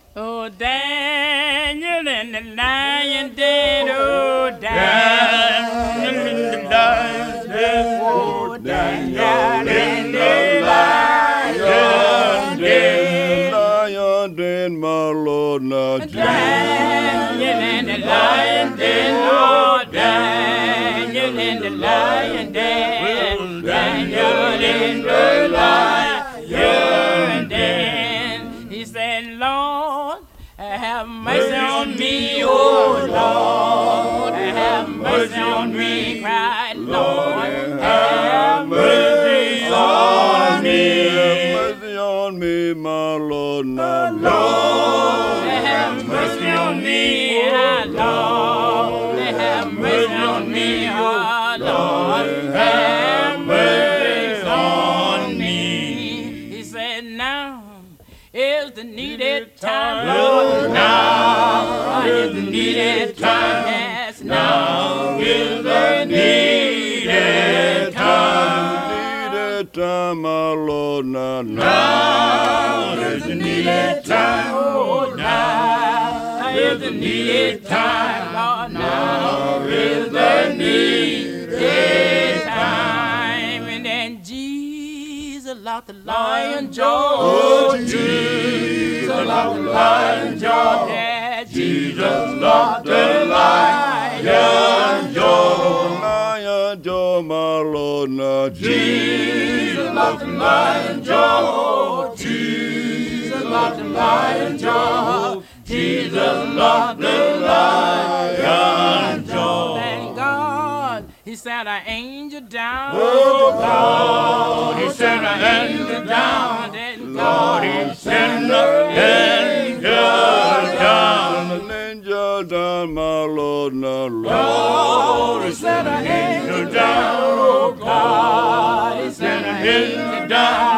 Oh, Daniel and the lion did. Oh, Daniel and the lion did. Oh, Daniel and the lion did. Lion did, my Lord, now Daniel and the lion did. Oh, Daniel and the lion did. Daniel and the lion did. He said, Lord, have mercy on me, oh Lord, have mercy on me, cried Lord, have mercy on me, have mercy on me, my Lord, now Lord, have mercy on me, Lord, have mercy on me, oh Lord, have mercy on me. He said, now is the needed time, Lord, now is the needed time, yes, now is the needed time. Needed time, my Lord, now is the needed time, oh, now is the needed time, Lord, now is the needed time. And then Jesus locked the lion jaw. Oh, Jesus locked the lion jaw. Yeah, Jesus locked the lion jaw. Lion jaw, my Lord, now Jesus locked the lion jaw. Jesus locked the lion jaw. Jesus locked the lion jaw. Thank God, He sent an angel down. Oh, God, He sent an angel down. Lord, He sent an angel down. An angel down, my Lord, now Lord, He sent an angel down. Oh, God, He sent an angel down.